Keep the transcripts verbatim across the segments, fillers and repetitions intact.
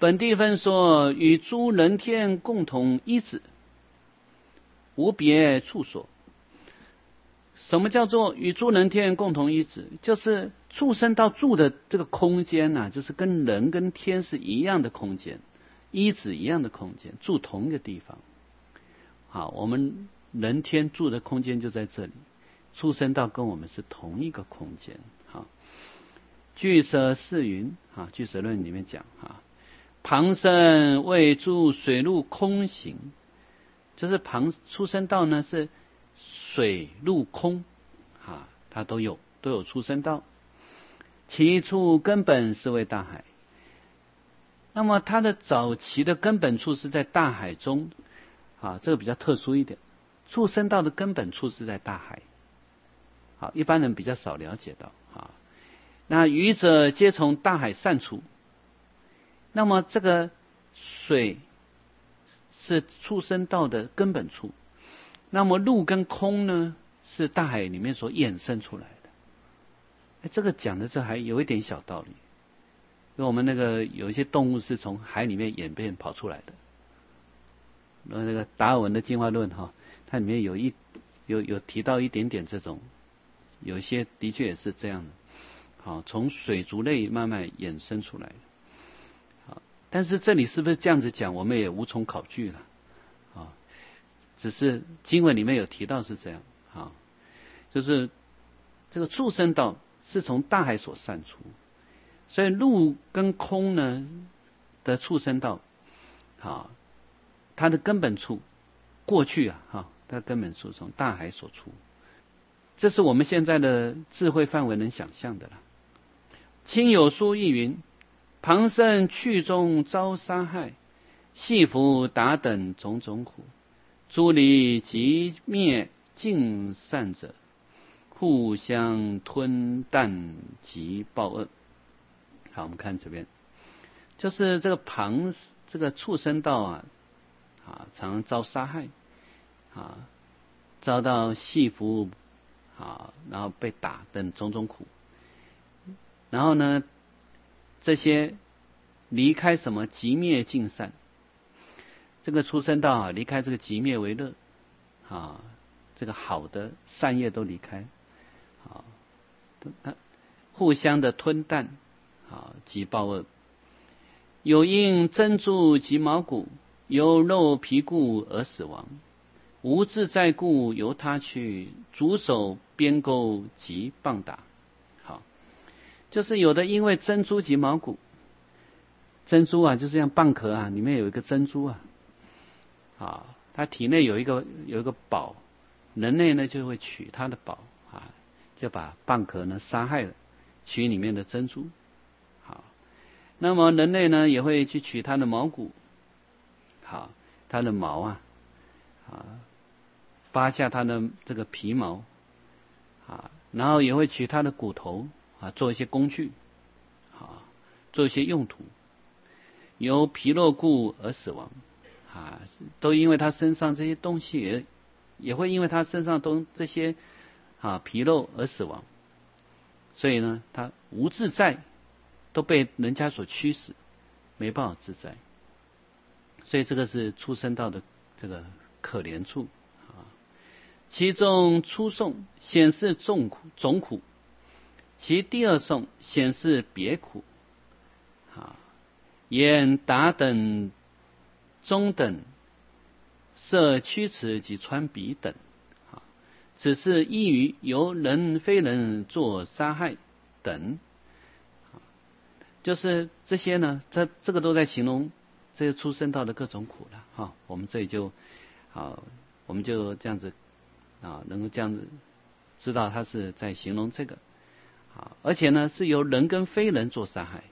本地分说与诸人天共同一子，无别处所。什么叫做与诸人天共同一子？就是畜生道住的这个空间呐、啊，就是跟人跟天是一样的空间，一子一样的空间，住同一个地方。好，我们人天住的空间就在这里，畜生道跟我们是同一个空间。好，俱舍是云啊，俱舍论里面讲啊，旁生为诸水陆空行，就是旁畜生道呢是水陆空啊，它都有都有畜生道，其处根本是为大海。那么它的早期的根本处是在大海中啊，这个比较特殊一点。畜生道的根本处是在大海，好，一般人比较少了解到啊。那渔者皆从大海散出，那么这个水是畜生道的根本处。那么陆跟空呢，是大海里面所衍生出来的。哎，这个讲的这还有一点小道理，因为我们那个有一些动物是从海里面演变跑出来的。那那个达尔文的进化论哈，它里面有一有有提到一点点这种，有一些的确也是这样的。好，从水族类慢慢衍生出来的。好，但是这里是不是这样子讲，我们也无从考据了。啊。只是经文里面有提到是这样，啊，就是这个畜生道是从大海所散出，所以陆跟空呢的畜生道，啊，它的根本处，过去啊，哈，它的根本处从大海所出，这是我们现在的智慧范围能想象的了。亲有书亦云：旁生去中遭杀害，系服达等种种苦。诸离即灭尽散者，互相吞啖及报恶。好，我们看这边，就是这个旁这个畜生道啊，啊，常遭杀害，啊，遭到系服，啊，然后被打等种种苦。然后呢，这些离开什么即灭尽散。这个畜生道啊，离开这个即灭为乐啊，这个好的善业都离开啊，互相的吞啖啊，及报恶。有因珍珠及毛骨，由肉皮故而死亡，无自在故由他去，主手鞭钩及棒打。好，就是有的因为珍珠及毛骨，珍珠啊，就是像蚌壳啊，里面有一个珍珠啊。啊，他体内有一个有一个宝，人类呢就会取他的宝啊，就把蚌壳呢杀害了，取里面的珍珠。好，那么人类呢也会去取它的毛骨，好，它的毛啊，啊，扒下它的这个皮毛啊，然后也会取它的骨头啊，做一些工具，啊，做一些用途，由皮肉故而死亡。啊，都因为他身上这些东西也也会因为他身上都这些啊皮肉而死亡，所以呢，他无自在，都被人家所驱使，没办法自在。所以这个是畜生道的这个可怜处啊。其中初颂显示众苦总苦，其第二颂显示别苦啊，言达等。中等设屈尺及穿鼻等，啊，此是依于由人非人作杀害等，啊，就是这些呢，这这个都在形容这些畜生道的各种苦了，哈，我们这里就，啊，我们就这样子啊，能够这样子知道他是在形容这个，啊，而且呢是由人跟非人做杀害，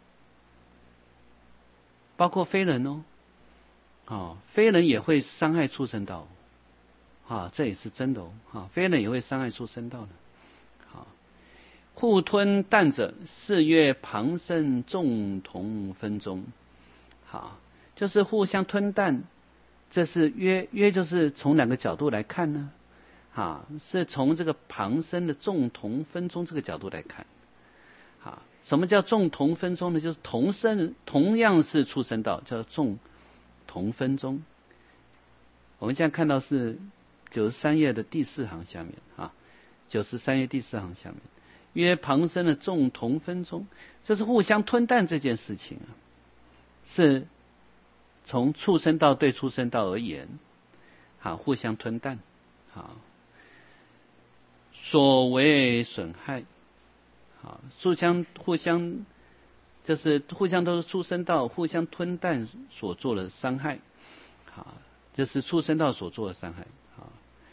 包括非人哦。哦，非人也会伤害畜生道，啊，这也是真的哦，啊，非人也会伤害畜生道的，好，互吞啖者，是曰旁生众同分中，好，就是互相吞啖，这是约约就是从两个角度来看呢，啊，是从这个旁生的众同分中这个角度来看，啊， 什么叫众同分宗呢？就是同生同样是畜生道，叫众同分宗。我们现在看到是九十三页的第四行下面啊，九十三页第四行下面，曰旁生的众同分宗，这是互相吞啖这件事情啊，是从畜生道对畜生道而言，啊，互相吞啖，啊，所为损害。啊，互相互相就是互相都是畜生道，互相吞啖所做的伤害，啊，这是畜生道所做的伤害。啊，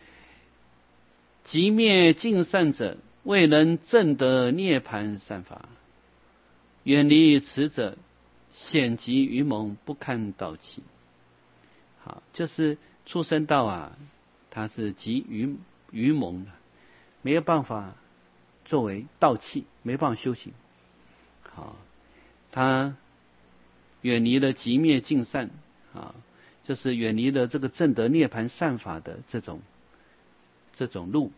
即灭尽善者，未能证得涅槃善法，远离此者，险极愚蒙，不堪道器。好，就是畜生道啊，它是极愚愚蒙的，没有办法作为道器，没办法修行。好，他远离了极灭尽善啊，就是远离了这个证得涅槃善法的这种这种路。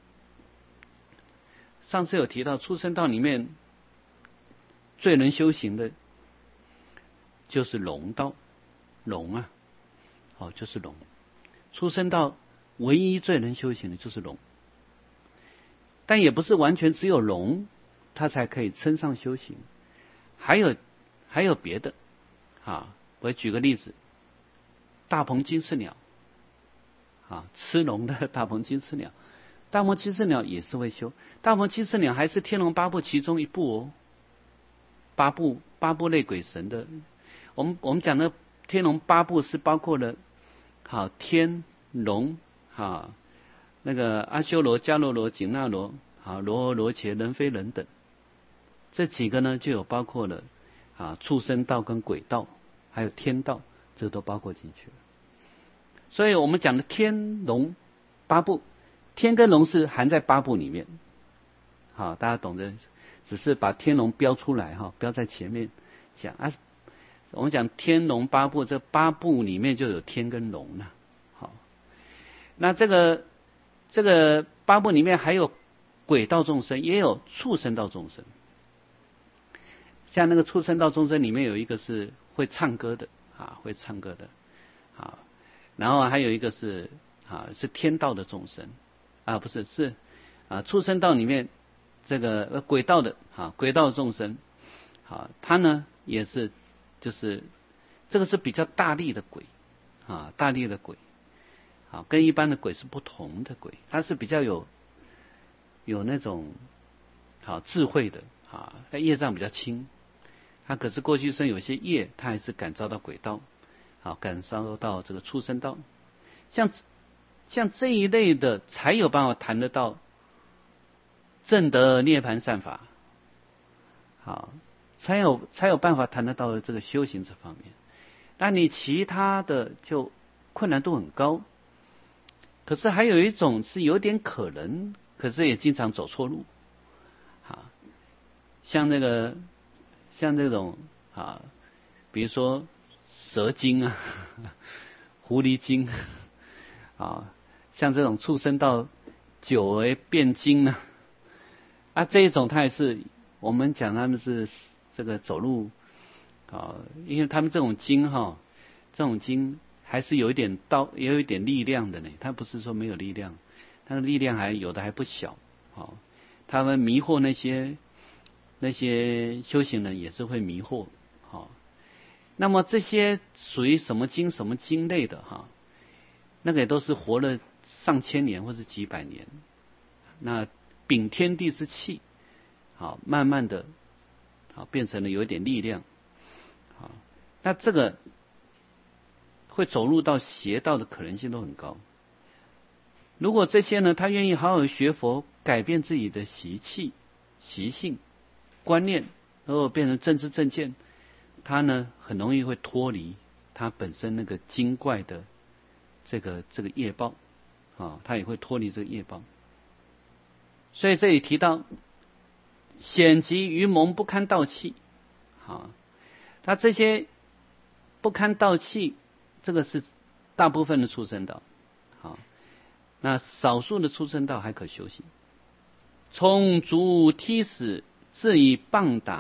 上次有提到畜生道里面最能修行的就是龙道，龙啊，哦，就是龙。畜生道唯一最能修行的就是龙。但也不是完全只有龙，它才可以称上修行，还有还有别的啊。我举个例子，大鹏金翅鸟啊，吃龙的大鹏金翅鸟，大鹏金翅鸟也是会修。大鹏金翅鸟还是天龙八部其中一部哦，八部八部类鬼神的。我们我们讲的天龙八部是包括了好天龙啊。那个阿修罗、迦罗罗、紧那罗、啊罗诃罗伽、人非人等，这几个呢就有包括了啊畜生道跟鬼道，还有天道，这都包括进去了。所以我们讲的天龙八部，天跟龙是含在八部里面，好，大家懂得，只是把天龙标出来哈，标在前面讲啊。我们讲天龙八部，这八部里面就有天跟龙了。好，那这个。这个八部里面还有鬼道众生，也有畜生道众生。像那个畜生道众生里面有一个是会唱歌的啊，会唱歌的啊，然后还有一个是啊是天道的众生啊，不是是啊畜生道里面这个呃鬼道的啊鬼道众生啊，他呢也是就是这个是比较大力的鬼啊，大力的鬼。啊，跟一般的鬼是不同的鬼，它是比较有有那种好智慧的啊，它业障比较轻，它可是过去生有些业，它还是感召到鬼道，好感召到这个畜生道，像像这一类的才有办法谈得到证得涅槃善法，好才有才有办法谈得到这个修行这方面。那你其他的就困难度很高。可是还有一种是有点可能，可是也经常走错路，啊，像那个像这种啊，比如说蛇精啊、狐狸精啊，像这种畜生道久而变精啊，啊这一种它也是我们讲他们是这个走路啊，因为他们这种精哈，这种精。还是有一点道，也有一点力量的呢。他不是说没有力量，他的力量还有的还不小。哦，他们迷惑那些那些修行人也是会迷惑。哦，那么这些属于什么经什么经类的哈？那个也都是活了上千年或者几百年，那秉天地之气，好，慢慢的，好变成了有一点力量。好，那这个。会走入到邪道的可能性都很高。如果这些呢，他愿意好好学佛，改变自己的习气、习性、观念，然后变成正知正见，他呢很容易会脱离他本身那个精怪的这个这个业报啊，他也会脱离这个业报。所以这里提到险极愚蒙，不堪道器啊，他这些不堪道器。这个是大部分的畜生道，好，那少数的畜生道还可修行。冲足踢死，自以棒打，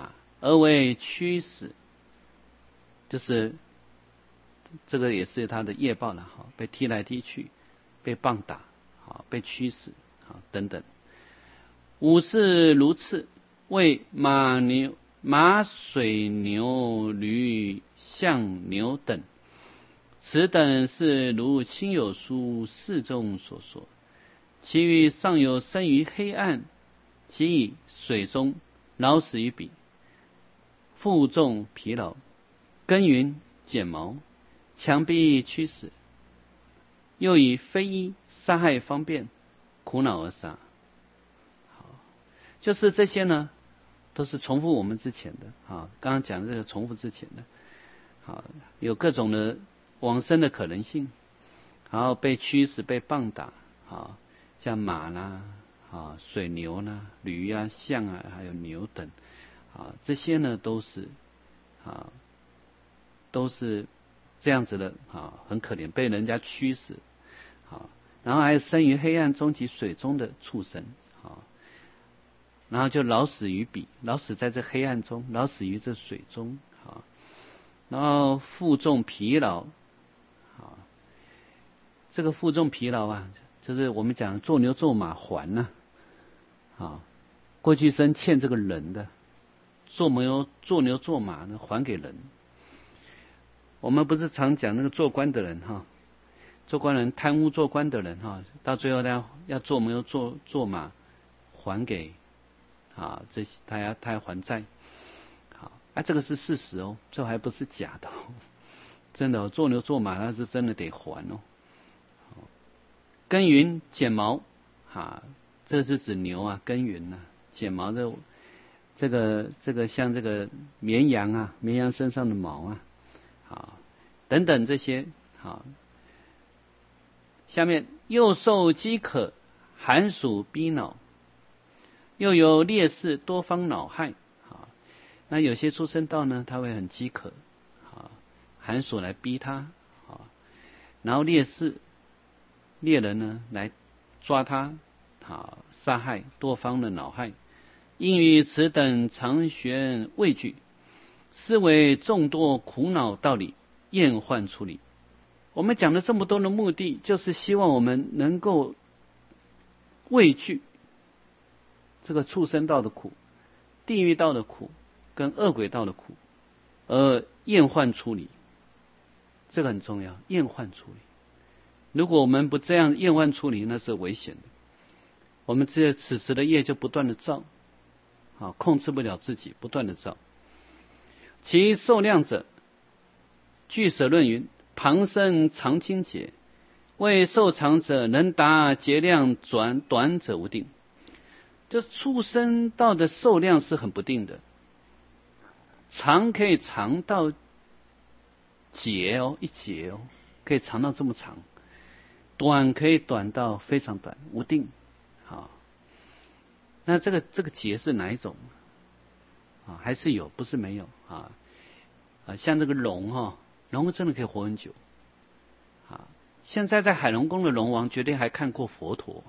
而为驱使，就是这个也是他的业报了哈，被踢来踢去，被棒打，好被驱使，好等等。五是如次，为马牛、马水牛、驴、象牛等，此等是如亲友书四中所说。其余尚有生于黑暗，其以水中，老死于彼，负重疲劳，耕耘剪毛，强逼驱使，又以非议杀害方便，苦恼而杀。好，就是这些呢，都是重复我们之前的啊，刚刚讲的这个重复之前的，好，有各种的往生的可能性，然后被驱使、被棒打，好，像马啦、啊水牛啦、驴啊、象啊，还有牛等，啊这些呢都是啊都是这样子的啊，很可怜，被人家驱使，啊，然后还有生于黑暗中及水中的畜生，啊，然后就老死于彼，老死在这黑暗中，老死于这水中，啊，然后负重疲劳，啊，这个负重疲劳啊，就是我们讲做牛做马还呢、啊，啊，过去生欠这个人的，做牛做牛做马呢还给人。我们不是常讲那个做官的人哈，做官人贪污做官的人哈，到最后他要做牛做做马还给啊，这他要他要还债，好，啊这个是事实哦，这还不是假的、哦，真的、哦、做牛做马那是真的得还哦。耕耘剪毛，啊，这是指牛啊，耕耘呐、啊，剪毛的这个这个像这个绵羊啊，绵羊身上的毛啊。啊，等等这些，好，下面又受饥渴，寒暑逼恼，又有烈士多方恼害，啊，那有些畜生道呢，他会很饥渴，啊，寒暑来逼他，啊，然后烈士猎人呢来抓他，啊，杀害多方的恼害，因于此等常悬畏惧。思维众多苦恼道理，厌患处理。我们讲了这么多的目的，就是希望我们能够畏惧这个畜生道的苦、地狱道的苦跟恶鬼道的苦，而厌患处理。这个很重要，厌患处理。如果我们不这样厌患处理，那是危险的。我们这此时的业就不断的造，啊，控制不了自己，不断的造。其受量者，据舍论云：旁生常经劫，为受长者能达劫量转短者无定。这畜生道的受量是很不定的，长可以长到劫哦，一劫哦，可以长到这么长；短可以短到非常短，无定。好，那这个这个劫是哪一种？啊，还是有，不是没有啊啊，像这个龙哈、哦，龙真的可以活很久啊。现在在海龙宫的龙王绝对还看过佛陀，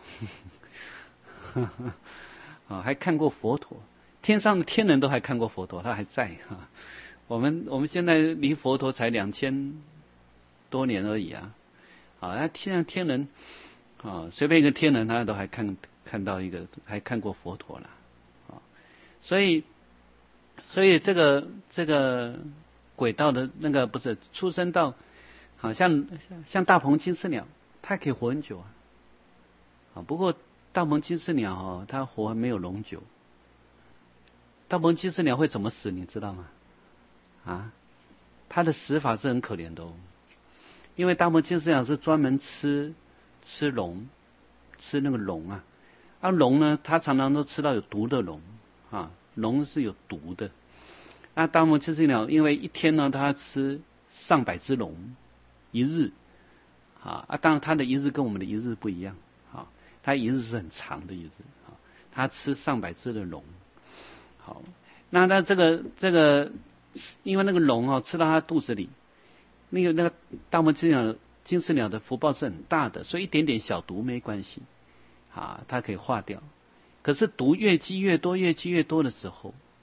啊，还看过佛陀，天上的天人都还看过佛陀，他还在啊。我们我们现在离佛陀才两千多年而已啊，啊，那天上天人啊，随便一个天人他都还看看到一个，还看过佛陀了啊，所以。所以这个这个鬼道的那个不是畜生道，好像像大鹏金翅鸟，它可以活很久啊。啊，不过大鹏金翅鸟哦，它活没有龙久。大鹏金翅鸟会怎么死，你知道吗？啊，它的死法是很可怜的哦，因为大鹏金翅鸟是专门吃吃龙，吃那个龙啊。而龙呢，它常常都吃到有毒的龙啊，龙是有毒的。那大鹏金翅鸟因为一天呢，它吃上百只龙，一日啊啊，当然它的一日跟我们的一日不一样啊，它一日是很长的一日啊，它吃上百只的龙。好，那它这个这个，因为那个龙哦吃到它肚子里，那个那个大鹏金翅鸟金翅鸟的福报是很大的，所以一点点小毒没关系啊，它可以化掉。可是毒越积越多，越积越多的时候，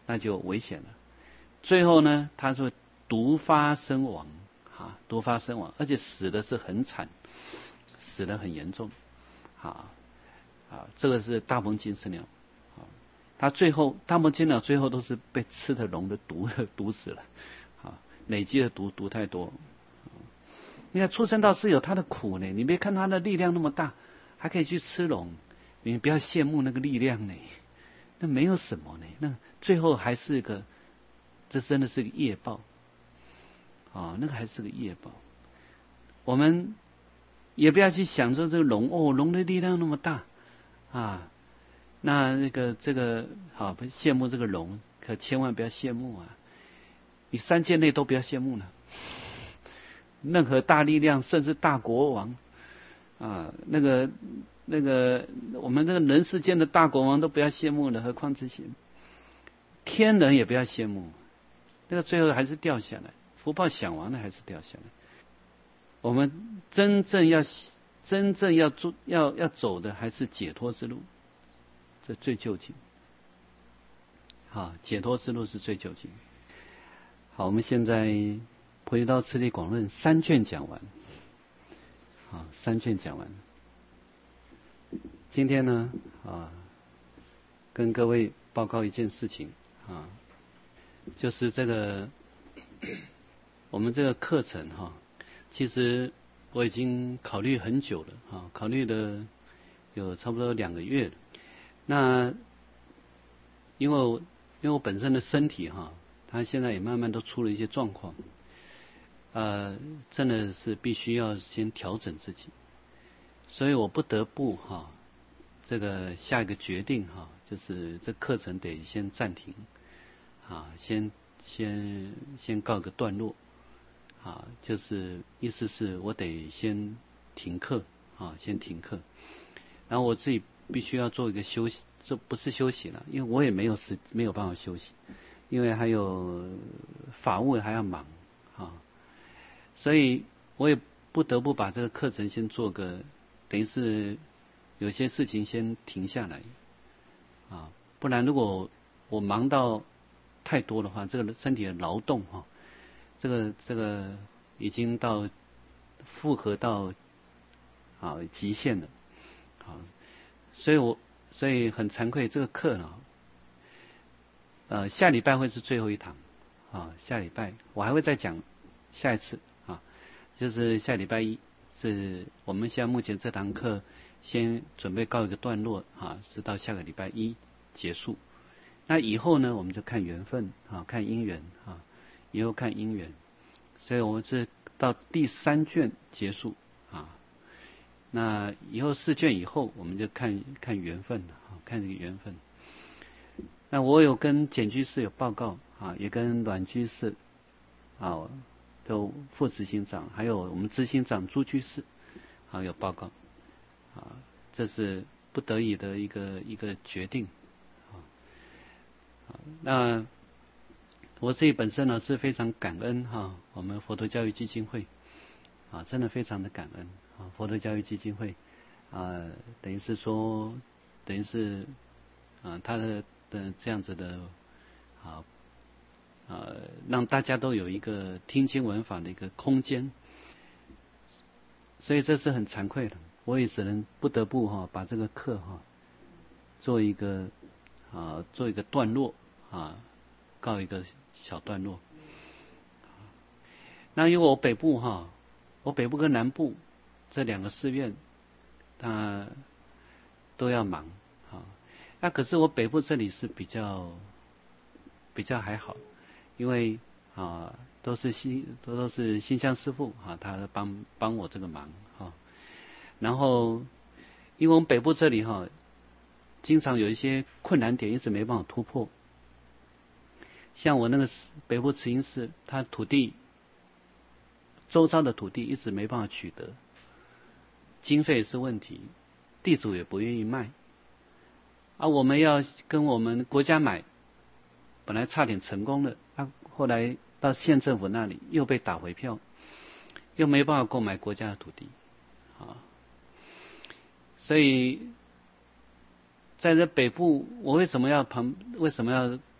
那就危险了。最后呢，他说毒发身亡，啊，毒发身亡，而且死的是很惨，死得很严重，啊啊，这个是大鹏金丝鸟，啊，他最后大鹏金丝鸟最后都是被吃的龙的毒毒死了，啊，累积的毒毒太多。你看畜生道是有他的苦呢，你别看他的力量那么大，还可以去吃龙，你不要羡慕那个力量呢，那没有什么呢，那最后还是个，这真的是个业报，啊，那个还是个业报。我们也不要去想说这个龙哦，龙的力量那么大啊，那那个这个好羡慕这个龙，可千万不要羡慕啊，你三界内都不要羡慕了。任何大力量，甚至大国王啊，那个那个，我们这个人世间的大国王都不要羡慕了，何况这些天人也不要羡慕，那个最后还是掉下来，福报享完了还是掉下来。我们真正要真正要做要要走的还是解脱之路，这最究竟。好，解脱之路是最究竟。好，我们现在菩提道次第广论三卷讲完，啊，三卷讲完。今天呢，啊，跟各位报告一件事情啊，就是这个我们这个课程哈、啊，其实我已经考虑很久了啊，考虑了有差不多两个月了。那因为我因为我本身的身体哈、啊，它现在也慢慢都出了一些状况。呃，真的是必须要先调整自己，所以我不得不哈、啊，这个下一个决定哈、啊，就是这课程得先暂停，啊，先先先告个段落，啊，就是意思是我得先停课啊，先停课，然后我自己必须要做一个休息，这不是休息了，因为我也没有时没有办法休息，因为还有法务还要忙啊。所以我也不得不把这个课程先做个，等于是有些事情先停下来，啊，不然如果我忙到太多的话，这个身体的劳动哈、啊，这个这个已经到负荷到啊极限了，啊，所以我所以很惭愧，这个课呢，呃，下礼拜会是最后一堂，啊，下礼拜我还会再讲下一次。就是下礼拜一，是我们现在目前这堂课先准备告一个段落啊，是到下个礼拜一结束。那以后呢，我们就看缘分啊，看因缘啊，以后看因缘。所以我们是到第三卷结束啊。那以后四卷以后，我们就看看缘分啊，看这个缘分。那我有跟简居士有报告啊，也跟阮居士啊。都副执行长，还有我们执行长朱居士，啊有报告，啊这是不得已的一个一个决定，啊啊那我自己本身呢是非常感恩哈、啊，我们佛陀教育基金会，啊真的非常的感恩啊，佛陀教育基金会啊等于是说等于是啊他的的这样子的啊。呃，让大家都有一个听经闻法的一个空间，所以这是很惭愧的，我也只能不得不哈、啊、把这个课哈、啊、做一个啊做一个段落啊，告一个小段落。那因为我北部哈、啊，我北部跟南部这两个寺院，它都要忙啊。那可是我北部这里是比较比较还好。因为啊，都是新都都是新香师父啊，他帮帮我这个忙啊。然后，因为我们北部这里哈、啊，经常有一些困难点，一直没办法突破。像我那个北部慈英寺，它土地周遭的土地一直没办法取得，经费是问题，地主也不愿意卖。啊，我们要跟我们国家买。本来差点成功了，啊，后来到县政府那里又被打回票，又没办法购买国家的土地，啊，所以在这北部，我为什么要旁为什么要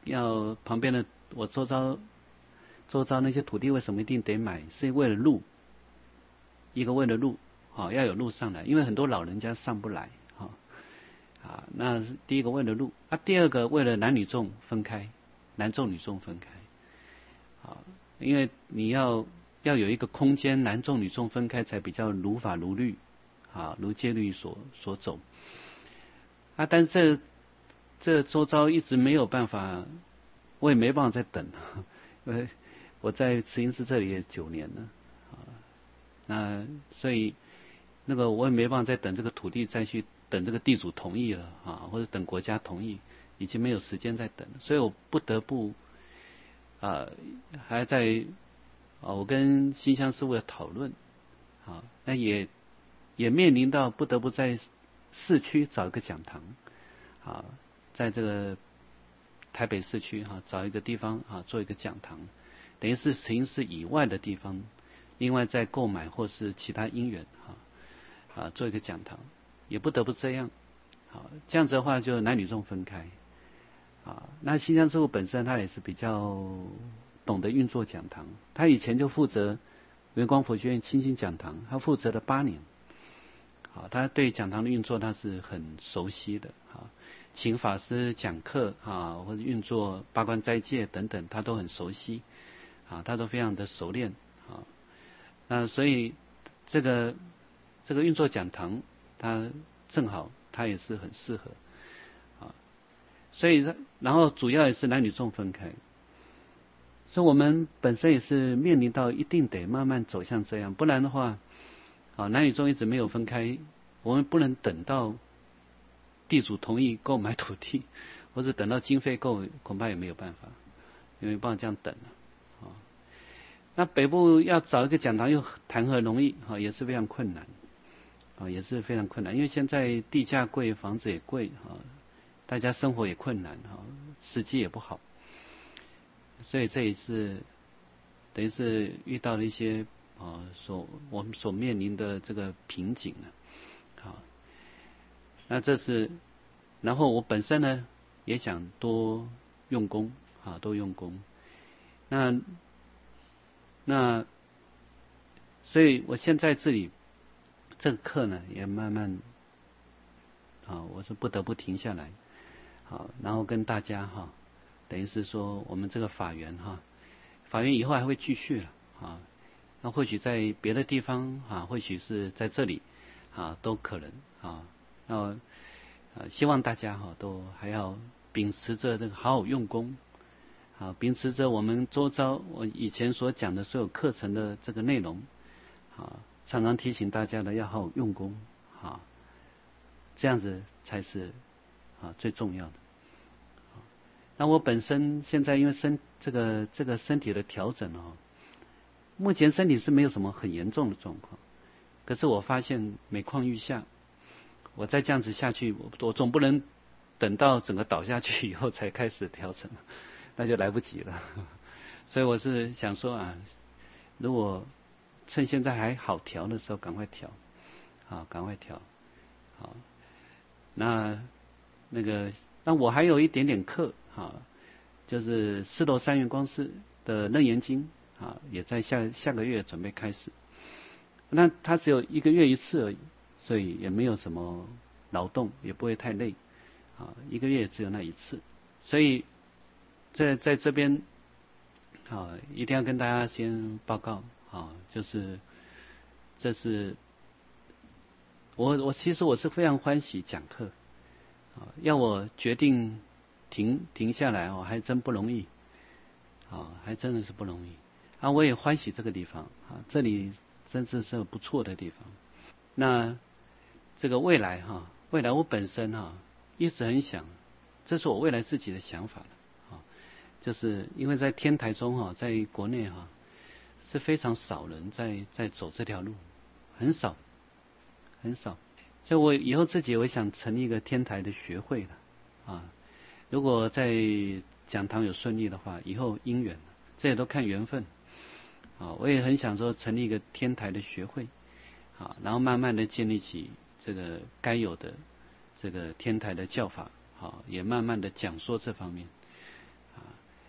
要旁边的我周遭周遭那些土地为什么一定得买？是为了路，一个为了路，好、哦、要有路上来，因为很多老人家上不来，哈、哦、啊，那是第一个为了路啊，第二个为了男女众分开，男众女众分开，好、哦，因为你要要有一个空间，男众女众分开才比较如法如律，啊，如戒律所所走，啊，但是这这周遭一直没有办法，我也没办法再等，因为我在慈云寺这里也九年了，啊，那所以那个我也没办法再等这个土地再去等这个地主同意了啊，或者等国家同意，已经没有时间再等，所以我不得不啊还在啊我跟新乡师傅的讨论啊，那也也面临到不得不在市区找一个讲堂啊，在这个台北市区哈、啊、找一个地方啊做一个讲堂，等于是慈云寺以外的地方，另外再购买或是其他因缘啊啊做一个讲堂，也不得不这样，好、啊、这样子的话就男女众分开啊。那新疆师傅本身他也是比较懂得运作讲堂，他以前就负责圆光佛学院清心讲堂，他负责了八年，好、啊，他对讲堂的运作他是很熟悉的啊。请法师讲课啊，或者运作八关斋戒等等，他都很熟悉啊，他都非常的熟练啊。那所以这个这个运作讲堂，他正好他也是很适合啊。所以然后主要也是男女众分开，所以我们本身也是面临到一定得慢慢走向这样，不然的话啊，男女众一直没有分开，我们不能等到地主同意购买土地，或者等到经费够，恐怕也没有办法，因为没办法这样等了啊。那北部要找一个讲堂又谈何容易啊，也是非常困难啊，也是非常困难，因为现在地价贵，房子也贵啊，大家生活也困难啊，时机也不好，所以这也是等于是遇到了一些啊所我们所面临的这个瓶颈啊。好，那这是，然后我本身呢也想多用功啊，多用功。那那，所以我现在这里这个课呢也慢慢啊，我是不得不停下来，好，然后跟大家哈，等于是说我们这个法缘哈，法缘以后还会继续了啊，那或许在别的地方啊，或许是在这里啊，都可能啊。那呃，希望大家哈都还要秉持着这个好好用功，啊，秉持着我们周遭我以前所讲的所有课程的这个内容，啊，常常提醒大家的要好好用功，啊，这样子才是啊最重要的。那我本身现在因为身这个这个身体的调整哦，目前身体是没有什么很严重的状况，可是我发现每况愈下。我再这样子下去，我我总不能等到整个倒下去以后才开始调整，那就来不及了。所以我是想说啊，如果趁现在还好调的时候，赶快调，啊，赶快调，好。那那个，那我还有一点点课，啊，就是四楼三元光寺的楞严经，啊，也在下下个月准备开始。那它只有一个月一次而已。所以也没有什么劳动，也不会太累，啊，一个月也只有那一次，所以在在这边啊，一定要跟大家先报告啊，就是这是我我其实我是非常欢喜讲课啊，要我决定停停下来哦，还真不容易啊，还真的是不容易啊，我也欢喜这个地方啊，这里真是是不错的地方，那。这个未来哈，未来我本身哈一直很想，这是我未来自己的想法了啊，就是因为在天台中哈，在国内哈是非常少人在在走这条路，很少很少，所以我以后自己我想成立一个天台的学会了啊，如果在讲堂有顺利的话，以后因缘，这也都看缘分啊，我也很想说成立一个天台的学会啊，然后慢慢的建立起。这个该有的这个天台的教法，好，也慢慢的讲说这方面，啊，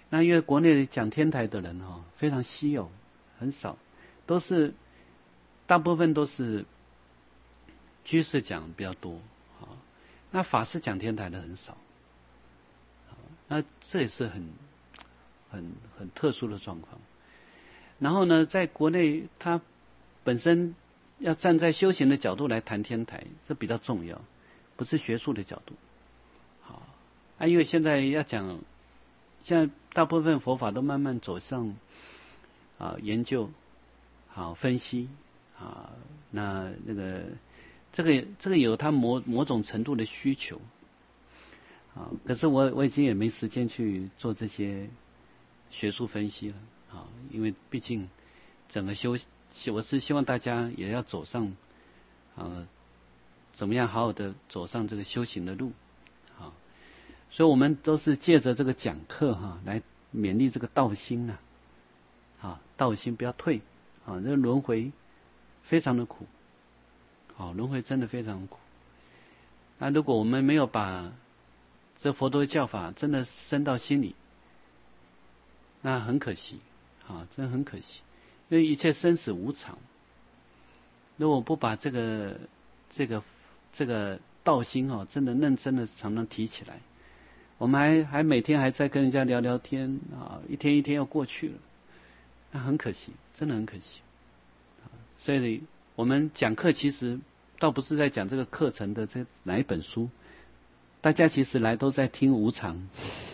那因为国内讲天台的人哈非常稀有，很少，都是大部分都是居士讲比较多啊。那法师讲天台的很少，那这也是很很很特殊的状况。然后呢，在国内他本身要站在修行的角度来谈天台，这比较重要，不是学术的角度。好啊，因为现在要讲，现在大部分佛法都慢慢走上啊研究，好分析啊，那那个这个这个有它某某种程度的需求啊，可是我我已经也没时间去做这些学术分析了啊，因为毕竟整个修，我是希望大家也要走上啊，怎么样好好的走上这个修行的路啊，所以我们都是借着这个讲课哈、啊，来勉励这个道心呐、啊，啊，道心不要退啊，这个轮回非常的苦，好、啊，轮回真的非常苦。那如果我们没有把这佛陀的教法真的深到心里，那很可惜啊，真的很可惜，因为一切生死无常。如果不把这个这个这个道心哦，真的认真的常常提起来，我们还还每天还在跟人家聊聊天啊，一天一天要过去了，那很可惜，真的很可惜。所以我们讲课其实倒不是在讲这个课程的这哪一本书，大家其实来都在听无常，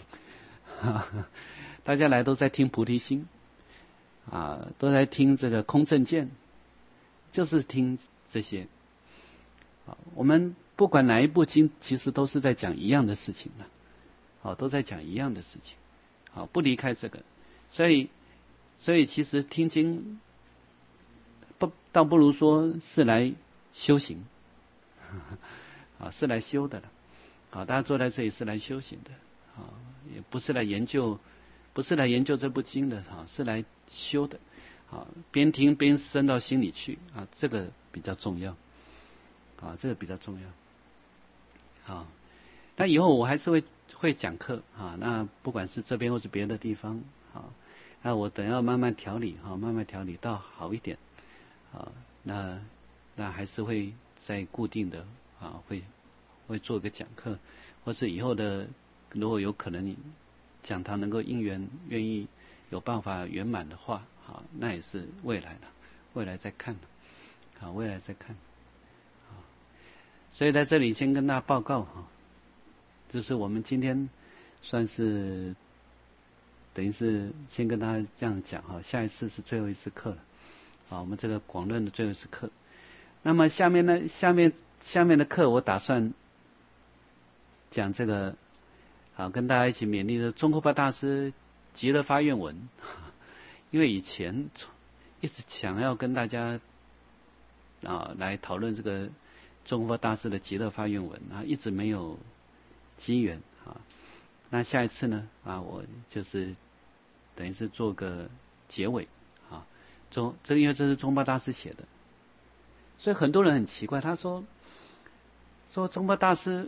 大家来都在听菩提心啊，都在听这个空正见，就是听这些。啊，我们不管哪一部经，其实都是在讲一样的事情了，啊，都在讲一样的事情，啊，不离开这个，所以，所以其实听经不倒不如说是来修行，啊，是来修的了，啊，大家坐在这里是来修行的，啊，也不是来研究，不是来研究这部经的，啊，是来修的，啊，边听边深到心里去，啊，这个比较重要。啊，这个比较重要。啊，那以后我还是会会讲课啊，那不管是这边或是别的地方，啊，那我等要慢慢调理哈、啊，慢慢调理到好一点，啊，那那还是会在固定的啊，会会做个讲课，或是以后的如果有可能讲堂能够因缘愿意有办法圆满的话，啊，那也是未来的，未来再看，啊，未来再看。所以在这里先跟大家报告哈，就是我们今天算是等于是先跟大家这样讲哈，下一次是最后一次课了，啊，我们这个广论的最后一次课。那么下面呢，下面下面的课我打算讲这个，啊，跟大家一起勉励的宗喀巴大师极乐发愿文，因为以前一直想要跟大家啊来讨论这个宗喀巴大师的极乐发愿文啊，一直没有机缘啊。那下一次呢啊，我就是等于是做个结尾啊。宗这因为这是宗喀巴大师写的，所以很多人很奇怪，他说说宗喀巴大师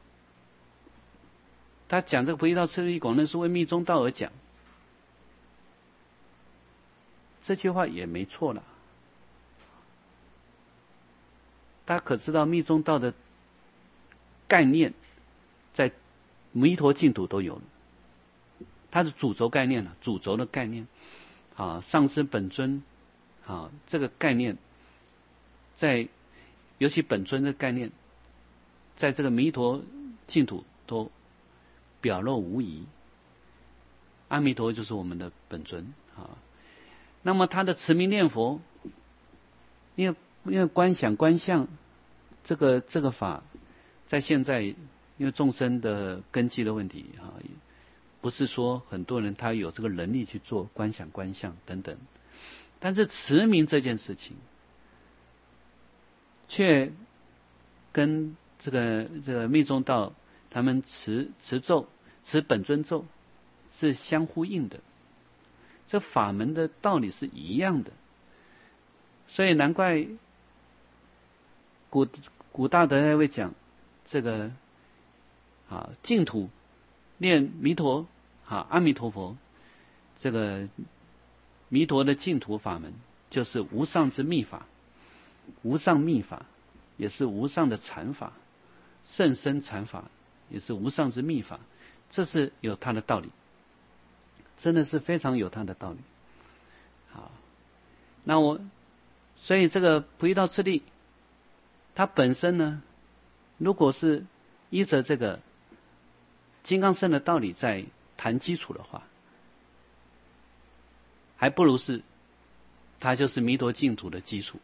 他讲这个《菩提道次第广论》是为密宗道而讲，这句话也没错了。大家可知道密宗道的概念在弥陀净土都有了，它是主轴概念了，主轴的概念啊，上师本尊啊，这个概念在尤其本尊的概念，在这个弥陀净土都表露无遗。阿弥陀就是我们的本尊啊。那么他的持名念佛，因为因为观想观相这个这个法，在现在因为众生的根基的问题啊，不是说很多人他有这个能力去做观想观相等等，但是持名这件事情，却跟这个这个密宗道他们持持咒持本尊咒是相呼应的，这法门的道理是一样的，所以难怪古古大德还会讲这个啊净土念弥陀啊阿弥陀佛， 这个弥陀的净土法门就是无上之密法，无上密法也是无上的禅法，甚深禅法也是无上之密法，这是有它的道理，真的是非常有它的道理。好，那我所以这个菩提道次第，它本身呢，如果是依着这个金刚乘的道理在谈基础的话，还不如是它就是弥陀净土的基础，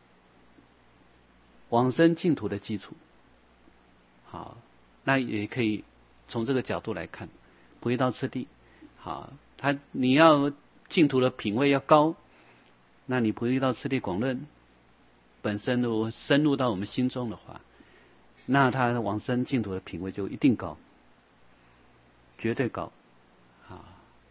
往生净土的基础。好，那也可以从这个角度来看菩提道次第。好，它你要净土的品位要高，那你菩提道次第广论本身如果深入到我们心中的话，那它往生净土的品位就一定高，绝对高啊！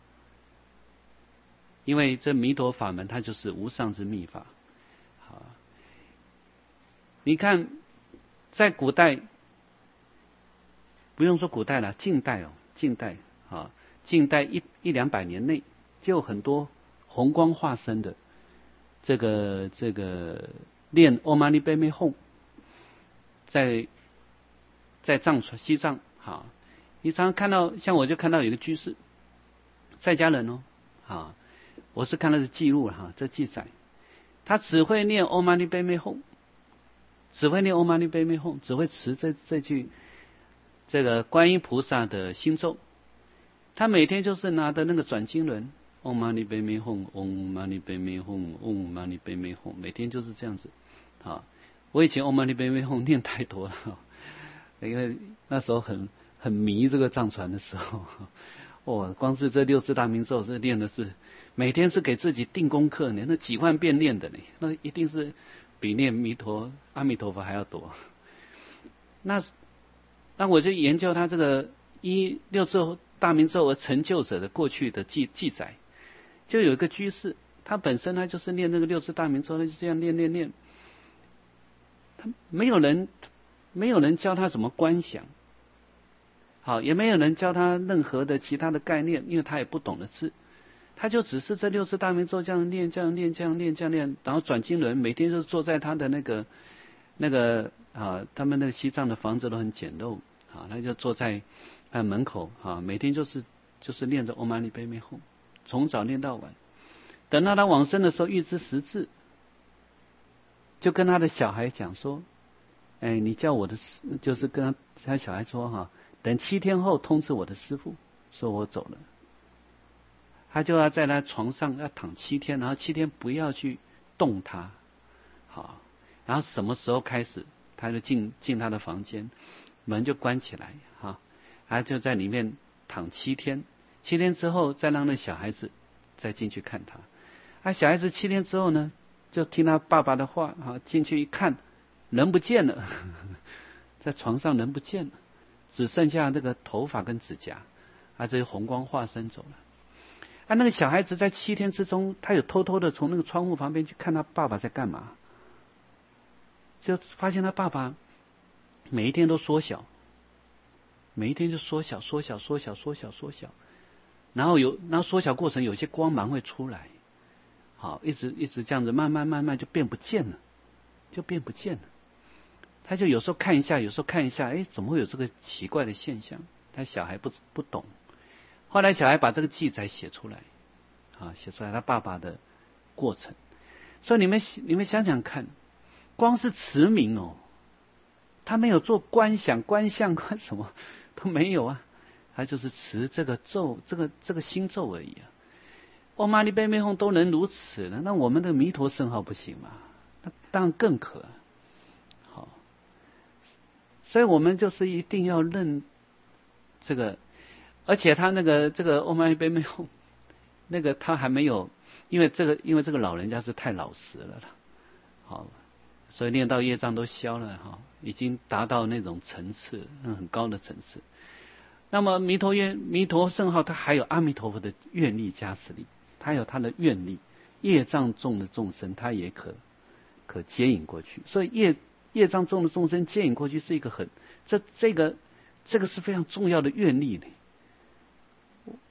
因为这弥陀法门它就是无上之密法。好，你看在古代，不用说古代了，近代哦，近代啊，近代一一两百年内就有很多红光化身的这个这个练唵嘛呢呗咪吽，在在藏传西藏，好，你常常看到，像我就看到有一个居士，在家人哦，啊，我是看到的记录哈，这记载，他只会念唵嘛呢呗咪吽，只会念唵嘛呢呗咪吽，只会持这这句这个观音菩萨的心咒，他每天就是拿的那个转经轮，唵嘛呢呗咪吽，唵嘛呢呗咪吽，唵嘛呢呗咪吽，每天就是这样子。啊，我以前唵嘛呢呗咪吽念太多了，因为那时候很很迷这个藏传的时候，哦，光是这六字大明咒，这念的是每天是给自己定功课呢，那几万遍念的呢，那一定是比念弥陀阿弥陀佛还要多。那那我就研究他这个依六字大明咒而成就者的过去的记记载，就有一个居士，他本身他就是念那个六字大明咒，他就这样念念念，他没有人没有人教他怎么观想，好，也没有人教他任何的其他的概念，因为他也不懂得字，他就只是这六字大明咒这样念这样念这样念这样念，然后转经轮，每天就坐在他的那个那个啊，他们那个西藏的房子都很简陋啊，他就坐在啊门口啊，每天就是就是念着唵嘛呢呗咪吽，从早念到晚。等到他往生的时候，预知时至，就跟他的小孩讲说：“哎，你叫我的，就是跟他他小孩说哈，等七天后通知我的师父，说我走了。”他就要在他床上要躺七天，然后七天不要去动他，好，然后什么时候开始，他就进进他的房间，门就关起来，哈，他就在里面躺七天，七天之后再让那小孩子再进去看他。啊，小孩子七天之后呢，就听他爸爸的话，啊，进去一看，人不见了，呵呵，在床上人不见了，只剩下这个头发跟指甲，啊，这红光化身走了。啊，那个小孩子在七天之中，他有偷偷的从那个窗户旁边去看他爸爸在干嘛，就发现他爸爸每一天都缩小，每一天就缩小、缩小、缩小、缩小、缩小，然后有，然后缩小过程有些光芒会出来，好，一直一直这样子，慢慢慢慢就变不见了，就变不见了。他就有时候看一下，有时候看一下，哎，怎么会有这个奇怪的现象？他小孩不不懂。后来小孩把这个记载写出来，啊，写出来他爸爸的过程。所以你们你们想想看，光是持名哦，他没有做观想、观相、观什么都没有啊，他就是持这个咒、这个这个心咒而已啊。唵嘛呢呗咪吽都能如此了，那我们的弥陀圣号不行吗？那当然更可。好，所以我们就是一定要认这个。而且他那个这个唵嘛呢呗咪吽，那个他还没有，因为这个因为这个老人家是太老实了啦，好，所以念到业障都消了哈，已经达到那种层次，很高的层次。那么弥陀愿弥陀圣号，它还有阿弥陀佛的愿力加持力，它有它的愿力，业障重的众生，它也可可接引过去。所以业业障重的众生接引过去是一个很这这个这个是非常重要的愿力呢。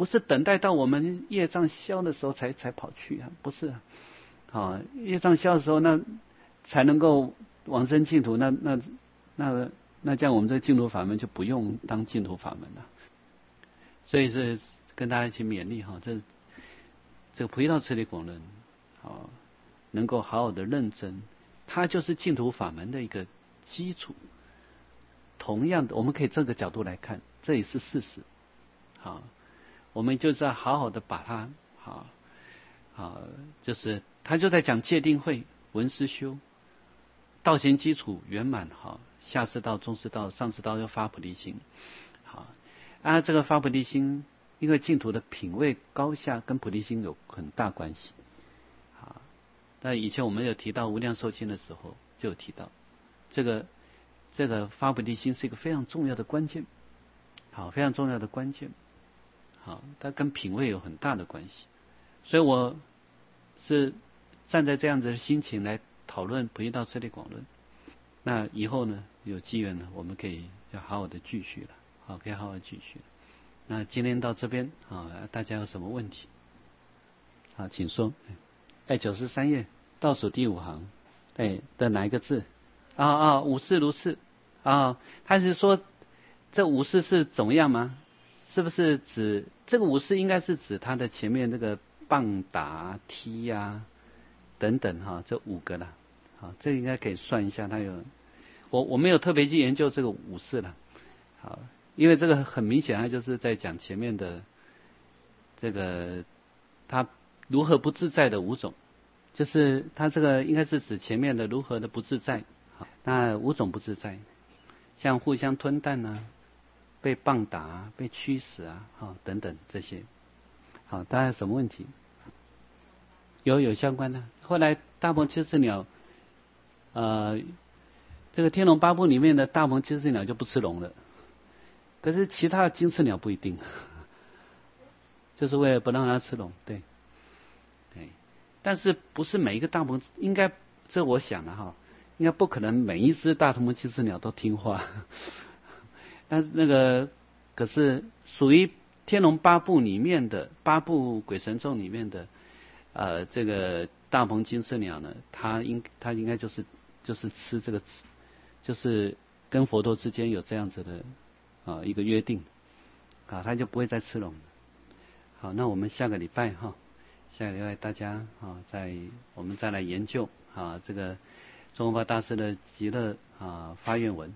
不是等待到我们业障消的时候才才跑去啊，不是啊，啊，业障消的时候那才能够往生净土，那那那那这样我们这净土法门就不用当净土法门了。所以是跟大家一起勉励哈，这这个菩提道次第广论，啊，能够好好的认真，它就是净土法门的一个基础。同样的，我们可以这个角度来看，这也是事实。好，我们就是要好好的把它，好，好，就是他就在讲戒定慧、闻思修，道行基础圆满，好，下士道、中士道、上士道要发菩提心，好，啊，这个发菩提心，因为净土的品位高下跟菩提心有很大关系，好，那以前我们有提到无量寿经的时候，就有提到这个。这个发菩提心是一个非常重要的关键，好，非常重要的关键，好，它跟品位有很大的关系，所以我是站在这样子的心情来讨论菩提道次第广论。那以后呢，有机缘呢，我们可以要好好的继续了，好，可以好好继续。那今天到这边啊，大家有什么问题？好，请说。哎，九十三页倒数第五行，哎的哪一个字？啊啊，五事如是啊，他是说这五事是怎么样吗？是不是指这个五事应该是指他的前面那个棒打踢呀、啊、等等哈、啊，这五个啦，好，这应该可以算一下，他有我我没有特别去研究这个五事了，好，因为这个很明显，他就是在讲前面的这个他如何不自在的五种，就是他这个应该是指前面的如何的不自在。那五种不自在，像互相吞啖啊，被棒打啊，被驱使啊，啊等等这些。好，大家有什么问题？有有相关的。后来大鹏七翅鸟，呃，这个天龙八部里面的大鹏七翅鸟就不吃龙了，可是其他的金翅鸟不一定，就是为了不让它吃龙，对，对。但是不是每一个大鹏，应该这我想了哈。应该不可能每一只大鹏七翅鸟都听话，但是那个可是属于天龙八部里面的八部鬼神咒里面的呃这个大鹏金翅鸟呢，它应它应该就是就是吃这个，就是跟佛陀之间有这样子的啊、呃、一个约定啊，它就不会再吃龙。好，那我们下个礼拜哈，下个礼拜大家啊再我们再来研究啊这个。宗喀巴大师的极乐啊发愿文。